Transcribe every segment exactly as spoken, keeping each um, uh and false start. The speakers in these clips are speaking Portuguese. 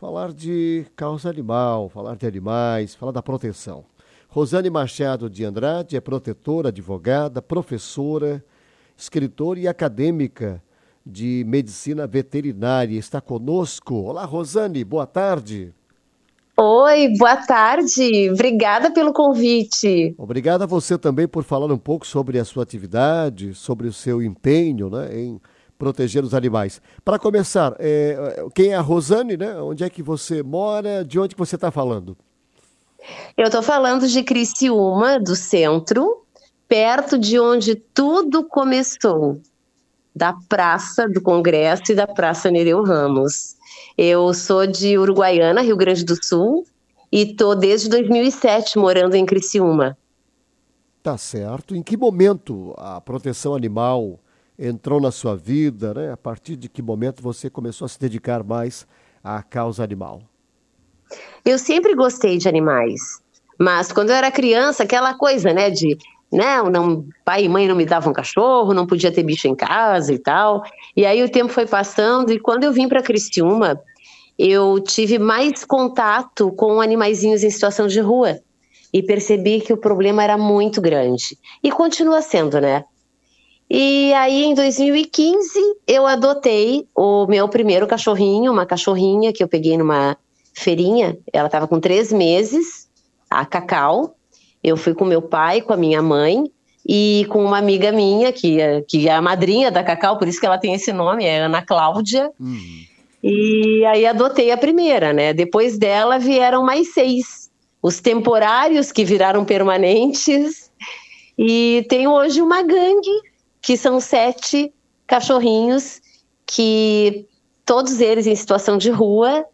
falar de causa animal, falar de animais, falar da proteção. Rosane Machado de Andrade é protetora, advogada, professora, escritora e acadêmica de medicina veterinária. Está conosco. Olá, Rosane, boa tarde. Oi, boa tarde. Obrigada pelo convite. Obrigado a você também por falar um pouco sobre a sua atividade, sobre o seu empenho, né, em proteger os animais. Para começar, é, quem é a Rosane, né? Onde é que você mora? De onde que você está falando? Eu estou falando de Criciúma, do centro, perto de onde tudo começou, da Praça do Congresso e da Praça Nereu Ramos. Eu sou de Uruguaiana, Rio Grande do Sul, e estou desde dois mil e sete morando em Criciúma. Tá certo. Em que momento a proteção animal entrou na sua vida, né? A partir de que momento você começou a se dedicar mais à causa animal? Eu sempre gostei de animais, mas quando eu era criança, aquela coisa, né, de, né, não, pai e mãe não me davam cachorro, não podia ter bicho em casa e tal, e aí o tempo foi passando, e quando eu vim para Criciúma, eu tive mais contato com animaizinhos em situação de rua, e percebi que o problema era muito grande, e continua sendo, né? E aí, em dois mil e quinze, eu adotei o meu primeiro cachorrinho, uma cachorrinha que eu peguei numa feirinha. Ela estava com três meses, a Cacau. Eu fui com meu pai, com a minha mãe e com uma amiga minha, que, que é a madrinha da Cacau, por isso que ela tem esse nome, é Ana Cláudia. Uhum. E aí adotei a primeira, né? Depois dela vieram mais seis. Os temporários que viraram permanentes. E tenho hoje uma gangue, que são sete cachorrinhos, que todos eles em situação de rua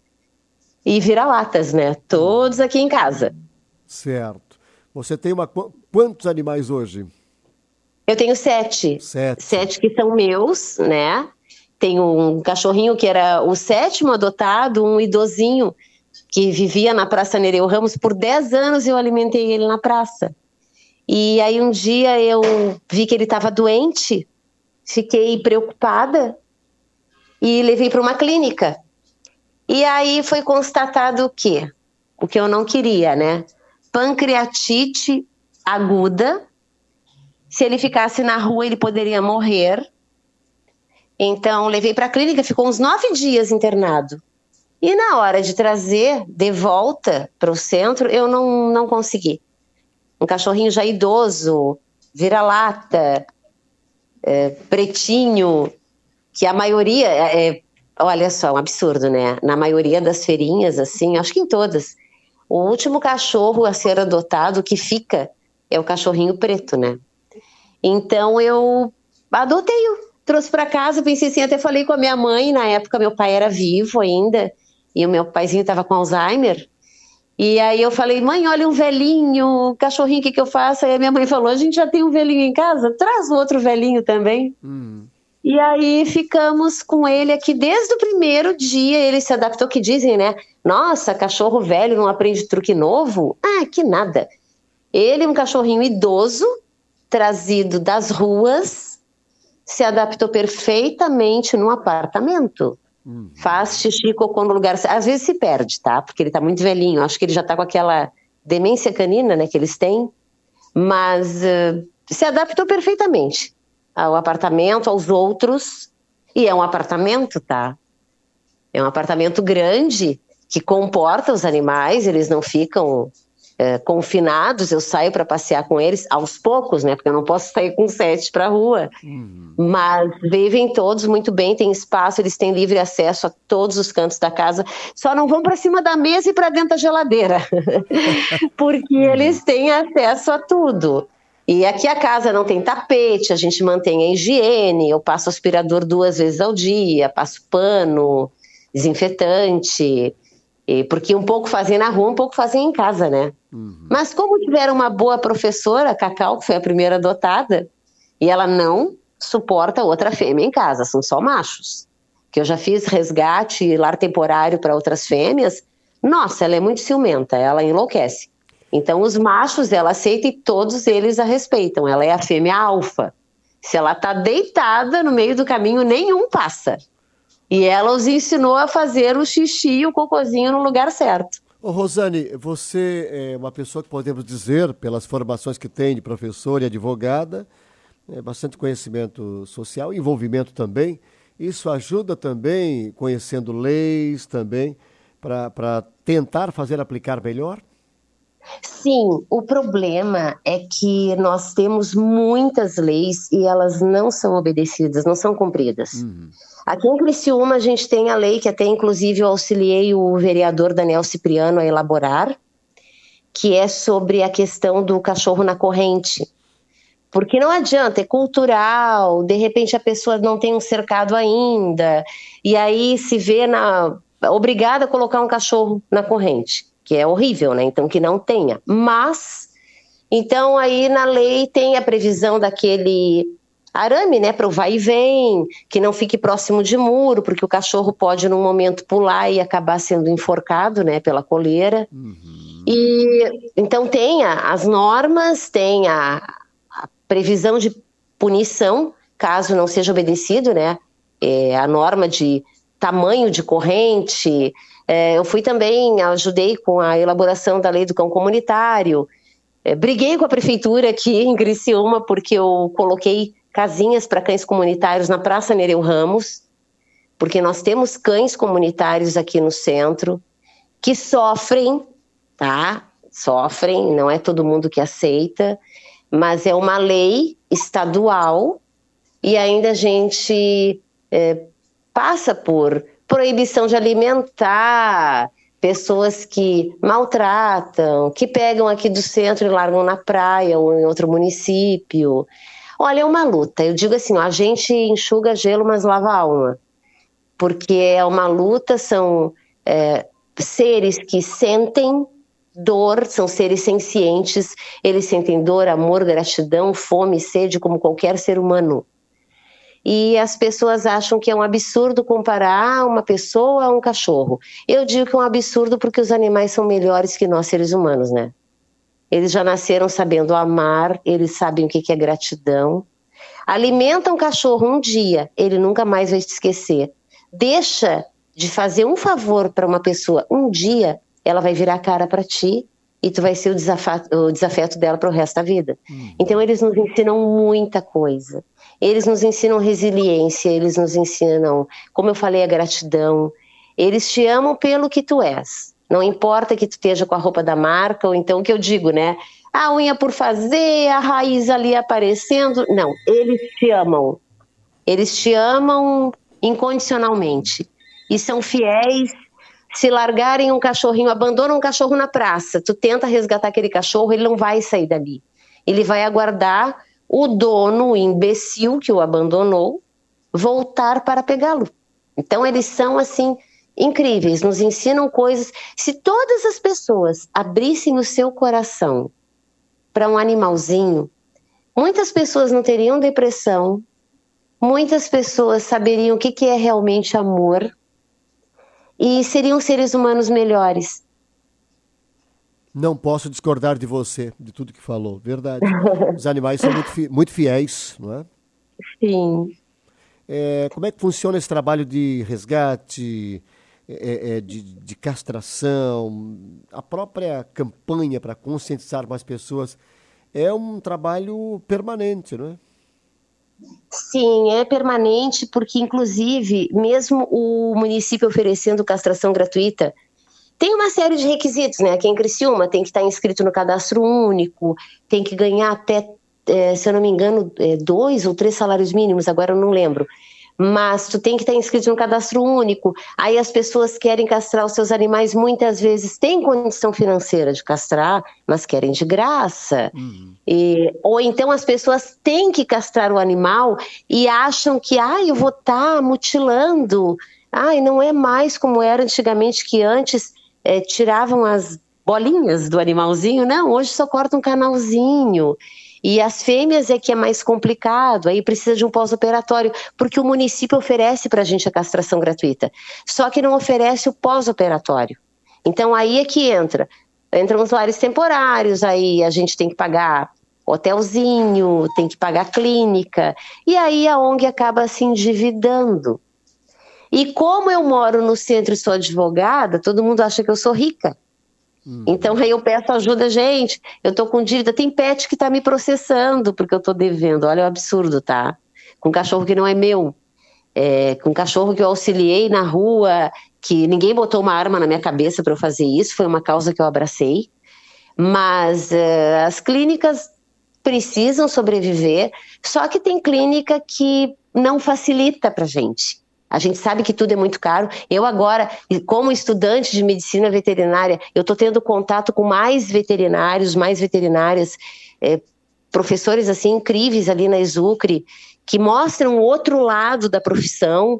e vira-latas, né? Todos aqui em casa. Certo. Você tem uma... quantos animais hoje? Eu tenho sete. Sete. Sete que são meus, né? Tenho um cachorrinho que era o sétimo adotado, um idosinho que vivia na Praça Nereu Ramos. Por dez anos eu alimentei ele na praça. E aí um dia eu vi que ele estava doente, fiquei preocupada e levei para uma clínica. E aí foi constatado o quê? O que eu não queria, né? Pancreatite aguda. Se ele ficasse na rua, ele poderia morrer. Então levei para a clínica, ficou uns nove dias internado. E na hora de trazer de volta para o centro, eu não, não consegui. Um cachorrinho já idoso, vira-lata, é, pretinho, que a maioria, é, olha só, um absurdo, né? Na maioria das feirinhas, assim, acho que em todas, o último cachorro a ser adotado que fica é o cachorrinho preto, né? Então eu adotei-o, trouxe para casa, pensei assim, até falei com a minha mãe, na época meu pai era vivo ainda, e o meu paizinho estava com Alzheimer. E aí eu falei, mãe, olha um velhinho, cachorrinho, o que que eu faço? Aí a minha mãe falou, a gente já tem um velhinho em casa, traz o outro velhinho também. Hum. E aí ficamos com ele aqui desde o primeiro dia, ele se adaptou, que dizem, né? Nossa, cachorro velho não aprende truque novo? Ah, que nada. Ele, um cachorrinho idoso, trazido das ruas, se adaptou perfeitamente no apartamento. Uhum. Faz xixi e cocô no lugar. Às vezes se perde, tá? Porque ele tá muito velhinho. Acho que ele já tá com aquela demência canina, né? Que eles têm. Mas uh, se adaptou perfeitamente ao apartamento, aos outros. E é um apartamento, tá? É um apartamento grande que comporta os animais. Eles não ficam uh, confinados. Eu saio para passear com eles aos poucos, né? Porque eu não posso sair com sete pra rua. Uhum. Mas vivem todos muito bem, tem espaço, eles têm livre acesso a todos os cantos da casa, só não vão para cima da mesa e para dentro da geladeira, porque eles têm acesso a tudo. E aqui a casa não tem tapete, a gente mantém a higiene, eu passo aspirador duas vezes ao dia, passo pano, desinfetante, e porque um pouco fazem na rua, um pouco fazem em casa, né? Uhum. Mas como tiveram uma boa professora, a Cacau, que foi a primeira adotada, e ela não suporta outra fêmea em casa, são só machos. Que eu já fiz resgate e lar temporário para outras fêmeas. Nossa, ela é muito ciumenta, ela enlouquece. Então os machos ela aceita e todos eles a respeitam. Ela é a fêmea alfa. Se ela tá deitada no meio do caminho, nenhum passa. E ela os ensinou a fazer o xixi e o cocôzinho no lugar certo. Ô Rosane, você é uma pessoa que podemos dizer, pelas formações que tem de professora e advogada, é, bastante conhecimento social, envolvimento também. Isso ajuda também, conhecendo leis também, para tentar fazer aplicar melhor? Sim, o problema é que nós temos muitas leis e elas não são obedecidas, não são cumpridas. Uhum. Aqui em Criciúma a gente tem a lei que até inclusive eu auxiliei o vereador Daniel Cipriano a elaborar, que é sobre a questão do cachorro na corrente. Porque não adianta, é cultural, de repente a pessoa não tem um cercado ainda, e aí se vê na, obrigada a colocar um cachorro na corrente, que é horrível, né? Então que não tenha. Mas, então aí na lei tem a previsão daquele arame, né, para o vai e vem, que não fique próximo de muro, porque o cachorro pode num momento pular e acabar sendo enforcado, né, pela coleira. Uhum. E então tem a, as normas, tem a, a previsão de punição, caso não seja obedecido, né, é, a norma de tamanho de corrente. É, eu fui também, ajudei com a elaboração da lei do cão comunitário. É, briguei com a prefeitura aqui em Criciúma, porque eu coloquei casinhas para cães comunitários na Praça Nereu Ramos, porque nós temos cães comunitários aqui no centro que sofrem, tá? Sofrem, não é todo mundo que aceita, mas é uma lei estadual e ainda a gente é, passa por proibição de alimentar, pessoas que maltratam, que pegam aqui do centro e largam na praia ou em outro município. Olha, é uma luta. Eu digo assim, ó, a gente enxuga gelo, mas lava a alma. Porque é uma luta, são é, seres que sentem dor, são seres sencientes, eles sentem dor, amor, gratidão, fome, sede, como qualquer ser humano. E as pessoas acham que é um absurdo comparar uma pessoa a um cachorro. Eu digo que é um absurdo porque os animais são melhores que nós, seres humanos, né? Eles já nasceram sabendo amar, eles sabem o que é gratidão. Alimenta um cachorro um dia, ele nunca mais vai te esquecer. Deixa de fazer um favor para uma pessoa um dia, ela vai virar a cara para ti e tu vai ser o desafeto, o desafeto dela para o resto da vida. Uhum. Então eles nos ensinam muita coisa. Eles nos ensinam resiliência, eles nos ensinam, como eu falei, a gratidão. Eles te amam pelo que tu és. Não importa que tu esteja com a roupa da marca, ou então o que eu digo, né? A unha por fazer, a raiz ali aparecendo. Não, eles te amam. Eles te amam incondicionalmente. E são fiéis. Se largarem um cachorrinho, abandonam um cachorro na praça, tu tenta resgatar aquele cachorro, ele não vai sair dali. Ele vai aguardar o dono, o imbecil que o abandonou, voltar para pegá-lo. Então eles são assim... incríveis, nos ensinam coisas. Se todas as pessoas abrissem o seu coração para um animalzinho, muitas pessoas não teriam depressão, muitas pessoas saberiam o que, que é realmente amor e seriam seres humanos melhores. Não posso discordar de você, de tudo que falou, verdade. Os animais são muito, fi- muito fiéis, não é? Sim. É, como é que funciona esse trabalho de resgate, é, é, de, de castração, a própria campanha para conscientizar mais pessoas? É um trabalho permanente, não é? Sim, é permanente porque, inclusive, mesmo o município oferecendo castração gratuita, tem uma série de requisitos, né? Aqui em Criciúma tem que estar inscrito no cadastro único, tem que ganhar até, é, se eu não me engano, é, dois ou três salários mínimos, agora eu não lembro. Mas tu tem que estar inscrito no cadastro único. Aí as pessoas querem castrar os seus animais, muitas vezes têm condição financeira de castrar, mas querem de graça. Uhum. E, ou então as pessoas têm que castrar o animal e acham que, ah, eu vou estar mutilando. Ai, não é mais como era antigamente, que antes é, tiravam as bolinhas do animalzinho. Não, hoje só corta um canalzinho. E as fêmeas é que é mais complicado, aí precisa de um pós-operatório, porque o município oferece para a gente a castração gratuita, só que não oferece o pós-operatório. Então aí é que entra, entram os lares temporários, aí a gente tem que pagar hotelzinho, tem que pagar clínica, e aí a O N G acaba se endividando. E como eu moro no centro e sou advogada, todo mundo acha que eu sou rica. Hum. Então aí eu peço ajuda, gente, eu tô com dívida, tem pet que tá me processando porque eu tô devendo, olha o absurdo, tá? Com um cachorro que não é meu, é, com um cachorro que eu auxiliei na rua, que ninguém botou uma arma na minha cabeça para eu fazer isso, foi uma causa que eu abracei, mas uh, as clínicas precisam sobreviver, só que tem clínica que não facilita pra gente. A gente sabe que tudo é muito caro. Eu agora, como estudante de medicina veterinária, eu estou tendo contato com mais veterinários, mais veterinárias, é, professores assim incríveis ali na Exucre, que mostram o outro lado da profissão.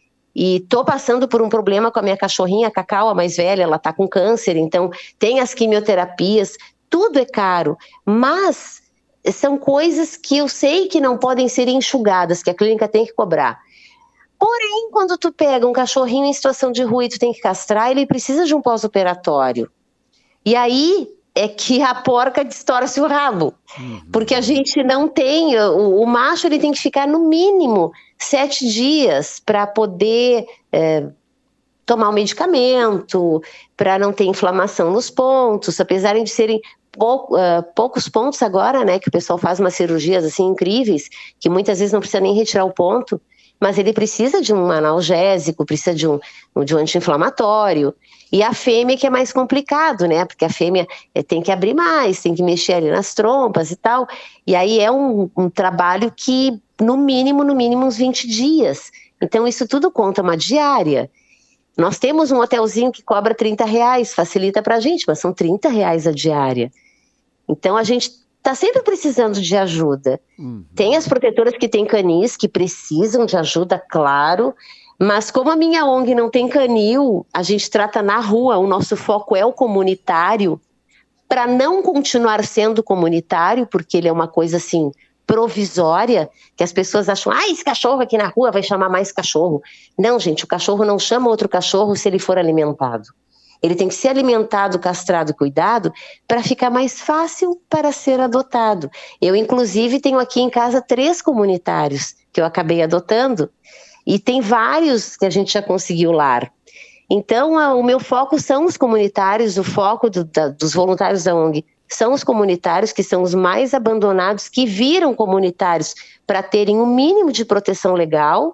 E estou passando por um problema com a minha cachorrinha, a Cacau, a mais velha, ela está com câncer, então tem as quimioterapias, tudo é caro, mas são coisas que eu sei que não podem ser enxugadas, que a clínica tem que cobrar. Porém, quando tu pega um cachorrinho em situação de rua e tu tem que castrar, ele precisa de um pós-operatório. E aí é que a porca distorce o rabo. Uhum. Porque a gente não tem... O, o macho ele tem que ficar no mínimo sete dias para poder é, tomar o medicamento, para não ter inflamação nos pontos, apesar de serem pou, uh, poucos pontos agora, né, que o pessoal faz umas cirurgias assim incríveis, que muitas vezes não precisa nem retirar o ponto, mas ele precisa de um analgésico, precisa de um, de um anti-inflamatório. E a fêmea que é mais complicado, né? Porque a fêmea é, tem que abrir mais, tem que mexer ali nas trompas e tal. E aí é um, um trabalho que, no mínimo, no mínimo, uns vinte dias. Então, isso tudo conta uma diária. Nós temos um hotelzinho que cobra trinta reais, facilita pra gente, mas são trinta reais a diária. Então, a gente está sempre precisando de ajuda. Uhum. Tem as protetoras que têm canis, que precisam de ajuda, claro, mas como a minha O N G não tem canil, a gente trata na rua, o nosso foco é o comunitário, para não continuar sendo comunitário, porque ele é uma coisa assim, provisória, que as pessoas acham, ah, esse cachorro aqui na rua vai chamar mais cachorro. Não, gente, o cachorro não chama outro cachorro se ele for alimentado. Ele tem que ser alimentado, castrado, cuidado, para ficar mais fácil para ser adotado. Eu, inclusive, tenho aqui em casa três comunitários que eu acabei adotando, e tem vários que a gente já conseguiu lar. Então, a, o meu foco são os comunitários, o foco do, da, dos voluntários da O N G são os comunitários, que são os mais abandonados, que viram comunitários para terem um mínimo de proteção legal.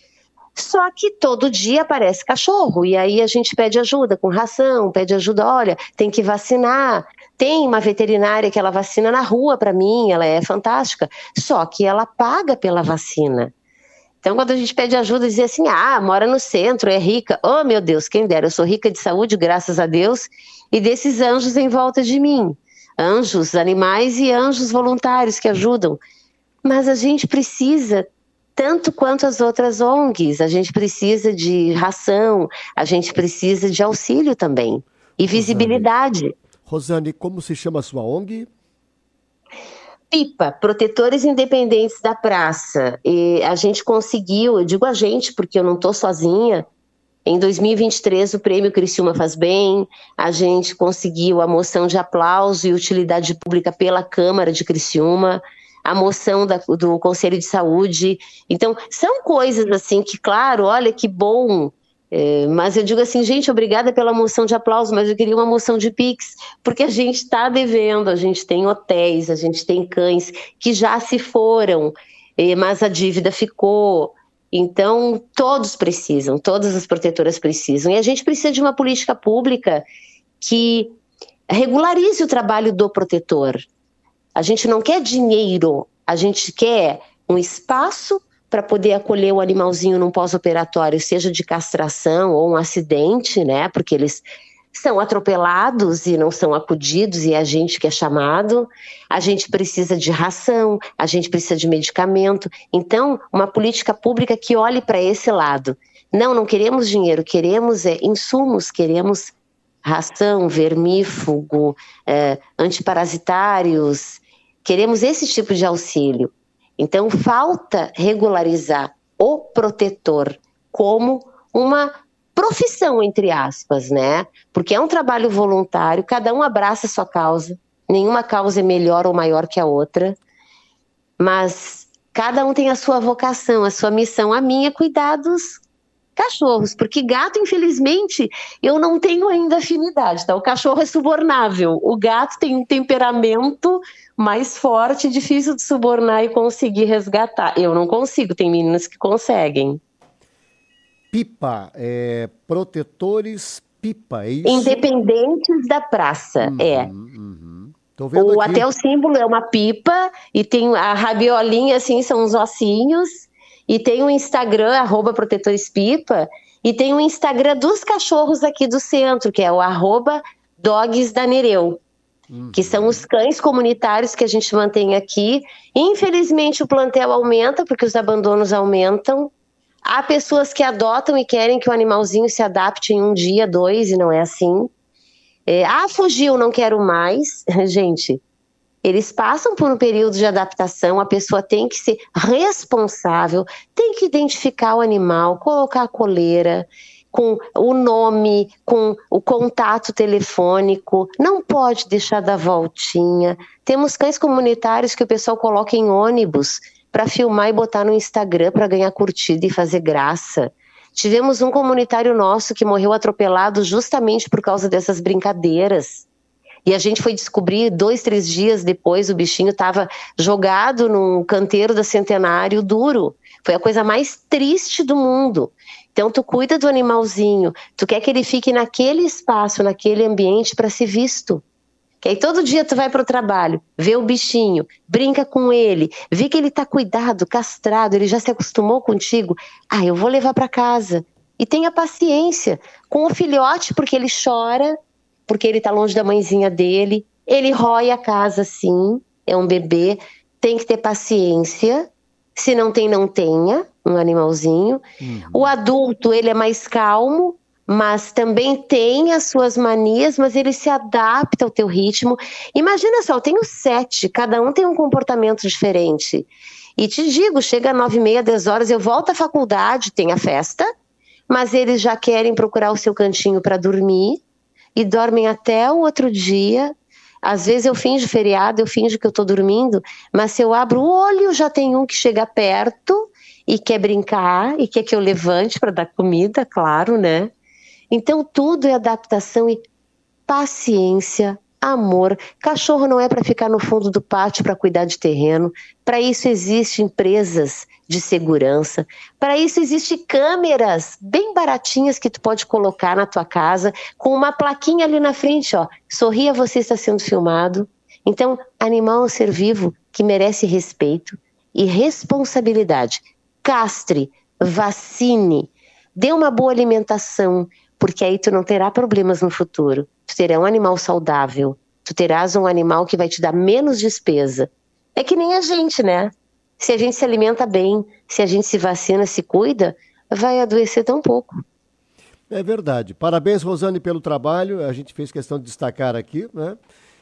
Só que todo dia aparece cachorro, e aí a gente pede ajuda com ração, pede ajuda, olha, tem que vacinar. Tem uma veterinária que ela vacina na rua para mim, ela é fantástica, só que ela paga pela vacina. Então, quando a gente pede ajuda, dizer assim, ah, mora no centro, é rica. Oh, meu Deus, quem dera, eu sou rica de saúde, graças a Deus, e desses anjos em volta de mim. Anjos, animais e anjos voluntários que ajudam. Mas a gente precisa, tanto quanto as outras O N Gs, a gente precisa de ração, a gente precisa de auxílio também, e visibilidade. Rosane, Rosane, como se chama a sua O N G? Pipa, Protetores Independentes da Praça. E a gente conseguiu, eu digo a gente porque eu não estou sozinha, em dois mil e vinte e três o prêmio Criciúma Faz Bem, a gente conseguiu a moção de aplauso e utilidade pública pela Câmara de Criciúma, a moção da, do Conselho de Saúde. Então, são coisas assim que, claro, olha que bom, é, mas eu digo assim, gente, obrigada pela moção de aplauso, mas eu queria uma moção de Pix, porque a gente está devendo, a gente tem hotéis, a gente tem cães que já se foram, é, mas a dívida ficou. Então, todos precisam, todas as protetoras precisam, e a gente precisa de uma política pública que regularize o trabalho do protetor. A gente não quer dinheiro, a gente quer um espaço para poder acolher o animalzinho num pós-operatório, seja de castração ou um acidente, né? Porque eles são atropelados e não são acudidos, e é a gente que é chamado. A gente precisa de ração, a gente precisa de medicamento. Então, uma política pública que olhe para esse lado. Não, não queremos dinheiro, queremos é, insumos, queremos ração, vermífugo, é, antiparasitários, queremos esse tipo de auxílio. Então, falta regularizar o protetor como uma profissão, entre aspas, né? Porque é um trabalho voluntário, cada um abraça a sua causa, nenhuma causa é melhor ou maior que a outra, mas cada um tem a sua vocação, a sua missão. A minha é cuidar dos cachorros, porque gato, infelizmente, eu não tenho ainda afinidade, tá? O cachorro é subornável, o gato tem um temperamento mais forte, difícil de subornar e conseguir resgatar. Eu não consigo, tem meninas que conseguem. Pipa, é, protetores Pipa, é isso? Independentes da praça, uhum, é. Uhum. Tô vendo Ou aqui. até o símbolo é uma pipa e tem a rabiolinha, assim, são os ossinhos. E tem o Instagram, arroba Protetores Pipa, e tem o Instagram dos cachorros aqui do centro, que é o arroba Dogs da Nereu, uhum. que são os cães comunitários que a gente mantém aqui. Infelizmente o plantel aumenta, porque os abandonos aumentam. Há pessoas que adotam e querem que o animalzinho se adapte em um dia, dois, e não é assim. É, ah, fugiu, não quero mais. Gente, eles passam por um período de adaptação, a pessoa tem que ser responsável, tem que identificar o animal, colocar a coleira, com o nome, com o contato telefônico, não pode deixar dar voltinha. Temos cães comunitários que o pessoal coloca em ônibus para filmar e botar no Instagram para ganhar curtida e fazer graça. Tivemos um comunitário nosso que morreu atropelado justamente por causa dessas brincadeiras. E a gente foi descobrir dois, três dias depois, o bichinho estava jogado num canteiro da Centenário duro. Foi a coisa mais triste do mundo. Então tu cuida do animalzinho, tu quer que ele fique naquele espaço, naquele ambiente para ser visto. Que aí todo dia tu vai para o trabalho, vê o bichinho, brinca com ele, vê que ele está cuidado, castrado, ele já se acostumou contigo. Ah, eu vou levar para casa. E tenha paciência com o filhote, porque ele chora, porque ele está longe da mãezinha dele, ele rói a casa sim, é um bebê, tem que ter paciência, se não tem, não tenha um animalzinho. Uhum. O adulto, ele é mais calmo, mas também tem as suas manias, mas ele se adapta ao teu ritmo. Imagina só, eu tenho sete, cada um tem um comportamento diferente. E te digo, chega às nove e meia, dez horas, eu volto à faculdade, tem a festa, mas eles já querem procurar o seu cantinho para dormir, e dormem até o outro dia. Às vezes eu finjo feriado, eu finjo que eu estou dormindo, mas se eu abro o olho, já tem um que chega perto e quer brincar, e quer que eu levante para dar comida, claro, né? Então tudo é adaptação e paciência, amor. Cachorro não é para ficar no fundo do pátio para cuidar de terreno. Para isso existem empresas de segurança. Para isso existem câmeras bem baratinhas que tu pode colocar na tua casa, com uma plaquinha ali na frente, ó. Sorria, você está sendo filmado. Então, animal é um ser vivo que merece respeito e responsabilidade. Castre, vacine, dê uma boa alimentação, porque aí tu não terá problemas no futuro. Tu terá um animal saudável, tu terás um animal que vai te dar menos despesa. É que nem a gente, né? Se a gente se alimenta bem, se a gente se vacina, se cuida, vai adoecer tão pouco. É verdade. Parabéns, Rosane, pelo trabalho. A gente fez questão de destacar aqui, né?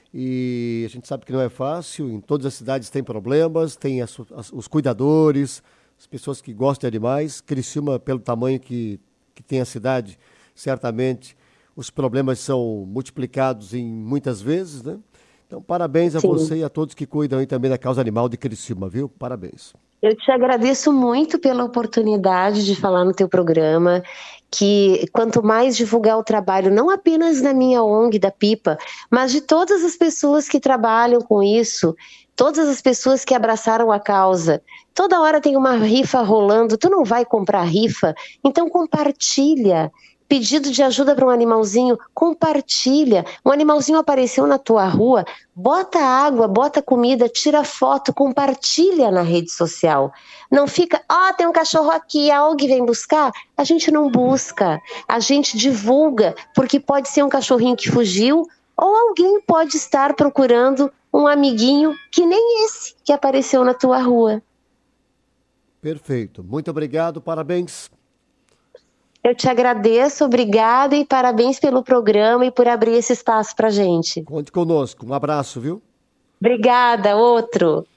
E a gente sabe que não é fácil. Em todas as cidades tem problemas, tem as, as, os cuidadores, as pessoas que gostam de animais. Criciúma, pelo tamanho que, que tem a cidade, certamente os problemas são multiplicados em muitas vezes, né? Então, parabéns a Sim. você e a todos que cuidam aí também da causa animal de Criciúma, viu? Parabéns. Eu te agradeço muito pela oportunidade de falar no teu programa, que quanto mais divulgar o trabalho, não apenas da minha O N G, da Pipa, mas de todas as pessoas que trabalham com isso, todas as pessoas que abraçaram a causa. Toda hora tem uma rifa rolando, tu não vai comprar rifa? Então compartilha. Pedido de ajuda para um animalzinho, compartilha. Um animalzinho apareceu na tua rua, bota água, bota comida, tira foto, compartilha na rede social. Não fica, ó, oh, tem um cachorro aqui, a O N G vem buscar. A gente não busca, a gente divulga, porque pode ser um cachorrinho que fugiu, ou alguém pode estar procurando um amiguinho que nem esse que apareceu na tua rua. Perfeito. Muito obrigado, parabéns. Eu te agradeço, obrigada e parabéns pelo programa e por abrir esse espaço pra gente. Conte conosco. Um abraço, viu? Obrigada, outro.